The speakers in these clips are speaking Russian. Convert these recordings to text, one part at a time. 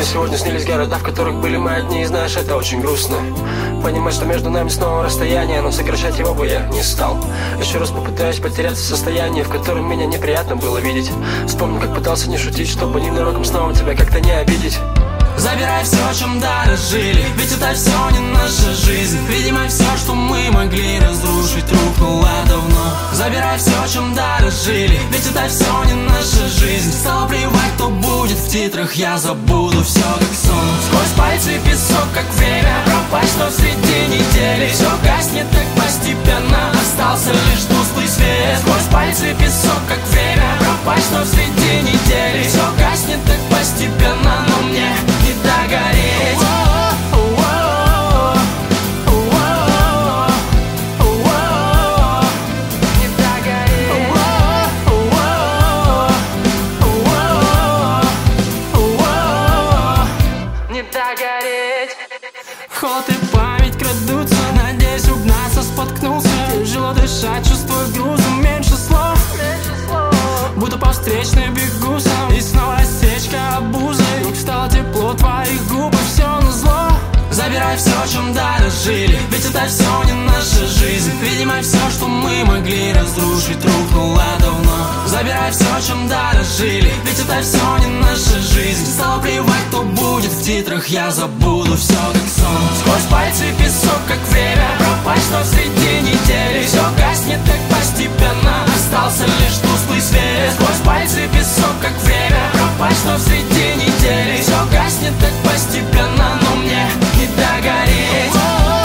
Мне сегодня снились города, в которых были мы одни. И знаешь, это очень грустно понимать, что между нами снова расстояние, но сокращать его бы я не стал. Еще раз попытаюсь потеряться в состоянии, в котором меня неприятно было видеть. Вспомню, как пытался не шутить, чтобы ненароком снова тебя как-то не обидеть. Забирай все, чем дорожили, ведь это все не наша жизнь. Видимо, все, что мы могли разрушить, рухнуло давно. Забирай все, чем дорожили, ведь это все не наша жизнь. Стало плевать, кто будет в титрах, я забуду все как сон. Сквозь пальцы песок, как время пропасть, но среди недели все гаснет так постепенно, остался лишь тусклый свет. Сквозь пальцы песок, как время пропасть, но среди недели все гаснет так постепенно, но мне не догореть. Не догореть. Не догореть. Холод и память крадутся, надеюсь угнаться, споткнулся. Тяжело дышать, чувствую грузом, меньше слов. Будто по встречной бегу сам, и снова осечка обузой. Вдруг стало тепло твоих губ, и все назло. Забирай все, чем дорожили, ведь это все не наша жизнь. Видимо, все, что мы могли разрушить, рухнуло давно. Забирай все, чем дорожили, ведь это все не наша жизнь. Стало плевать, кто будет в титрах, я забуду все как сон. Сквозь пальцы песок, как время пропасть, но среди недели все гаснет так постепенно, остался лишь тусклый свет. Сквозь пальцы песок, как время пропасть, но среди недели все гаснет так постепенно, но мне не догореть.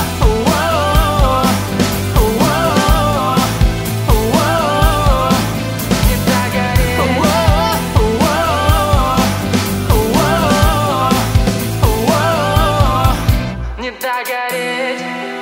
Не догореть.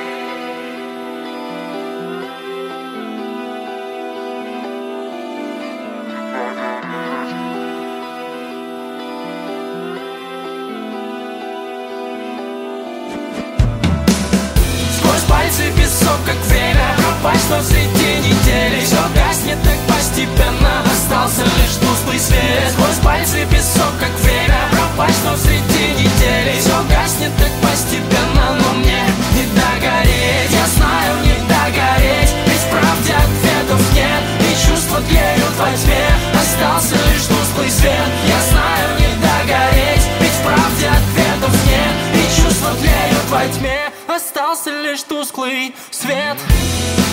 Сквозь пальцы песок, как время пропасть, но среди недели все гаснет так постепенно, остался лишь тусклый свет. Сквозь пальцы песок, как время пропасть, но среди недели все гаснет так постепенно, но мне не догореть. Я знаю, не догореть, ведь в правде ответов нет, и чувства тлеют во тьме, остался лишь тусклый свет. Я знаю, не догореть, ведь в правде ответов нет, и чувства тлеют во тьме, остался лишь тусклый свет.